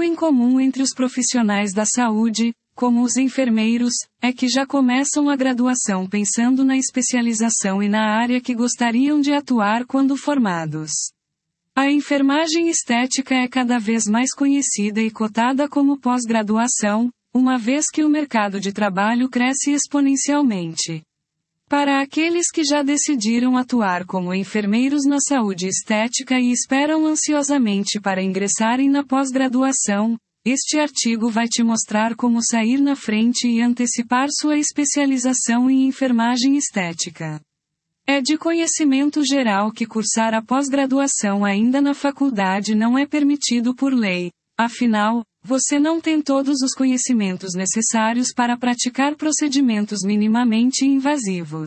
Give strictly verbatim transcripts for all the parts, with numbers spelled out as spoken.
Algo em comum entre os profissionais da saúde, como os enfermeiros, é que já começam a graduação pensando na especialização e na área que gostariam de atuar quando formados. A enfermagem estética é cada vez mais conhecida e cotada como pós-graduação, uma vez que o mercado de trabalho cresce exponencialmente. Para aqueles que já decidiram atuar como enfermeiros na saúde estética e esperam ansiosamente para ingressarem na pós-graduação, este artigo vai te mostrar como sair na frente e antecipar sua especialização em enfermagem estética. É de conhecimento geral que cursar a pós-graduação ainda na faculdade não é permitido por lei. Afinal, você não tem todos os conhecimentos necessários para praticar procedimentos minimamente invasivos.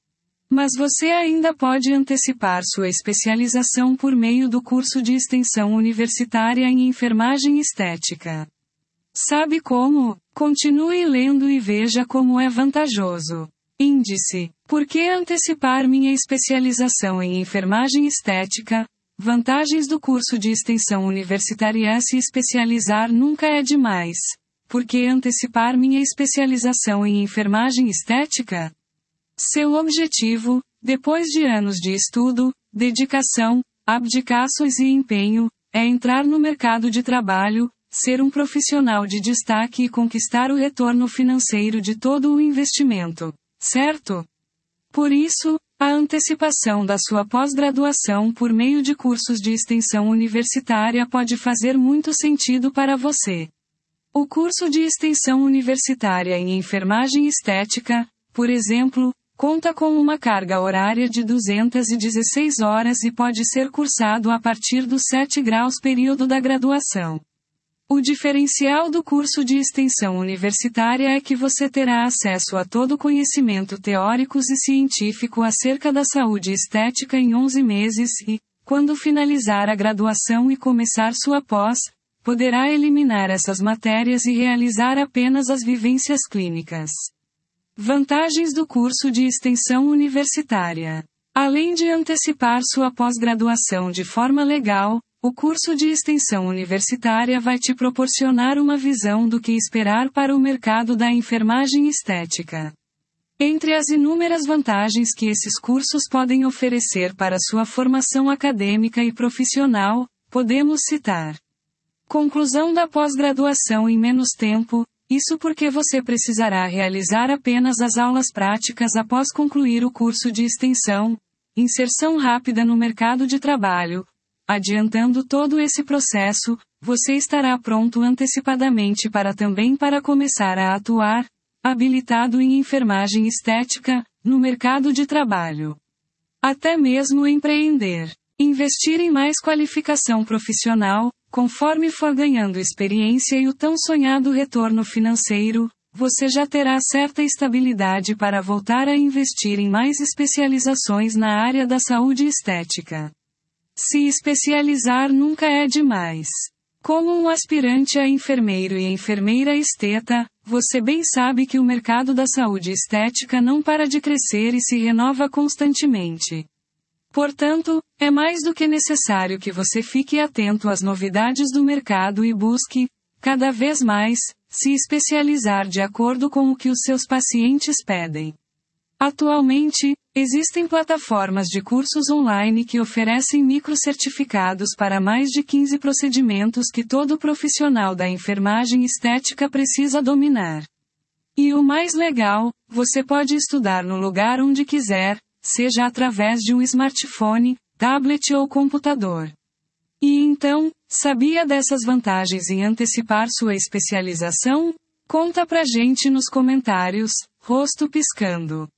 Mas você ainda pode antecipar sua especialização por meio do curso de extensão universitária em enfermagem estética. Sabe como? Continue lendo e veja como é vantajoso. Índice: por que antecipar minha especialização em enfermagem estética? Vantagens do curso de extensão universitária. Se especializar nunca é demais. Por que antecipar minha especialização em enfermagem estética? Seu objetivo, depois de anos de estudo, dedicação, abdicações e empenho, é entrar no mercado de trabalho, ser um profissional de destaque e conquistar o retorno financeiro de todo o investimento, certo? Por isso, a antecipação da sua pós-graduação por meio de cursos de extensão universitária pode fazer muito sentido para você. O curso de extensão universitária em enfermagem estética, por exemplo, conta com uma carga horária de duzentas e dezesseis horas e pode ser cursado a partir dos sete graus período da graduação. O diferencial do curso de extensão universitária é que você terá acesso a todo o conhecimento teórico e científico acerca da saúde estética em onze meses e, quando finalizar a graduação e começar sua pós, poderá eliminar essas matérias e realizar apenas as vivências clínicas. Vantagens do curso de extensão universitária. Além de antecipar sua pós-graduação de forma legal, o curso de extensão universitária vai te proporcionar uma visão do que esperar para o mercado da enfermagem estética. Entre as inúmeras vantagens que esses cursos podem oferecer para sua formação acadêmica e profissional, podemos citar: conclusão da pós-graduação em menos tempo. Isso porque você precisará realizar apenas as aulas práticas após concluir o curso de extensão. Inserção rápida no mercado de trabalho. Adiantando todo esse processo, você estará pronto antecipadamente para também para começar a atuar, habilitado em enfermagem estética, no mercado de trabalho. Até mesmo empreender. Investir em mais qualificação profissional. Conforme for ganhando experiência e o tão sonhado retorno financeiro, você já terá certa estabilidade para voltar a investir em mais especializações na área da saúde estética. Se especializar nunca é demais. Como um aspirante a enfermeiro e enfermeira esteta, você bem sabe que o mercado da saúde estética não para de crescer e se renova constantemente. Portanto, é mais do que necessário que você fique atento às novidades do mercado e busque, cada vez mais, se especializar de acordo com o que os seus pacientes pedem. Atualmente, existem plataformas de cursos online que oferecem microcertificados para mais de quinze procedimentos que todo profissional da enfermagem estética precisa dominar. E o mais legal, você pode estudar no lugar onde quiser, seja através de um smartphone, tablet ou computador. E então, sabia dessas vantagens em antecipar sua especialização? Conta pra gente nos comentários, rosto piscando.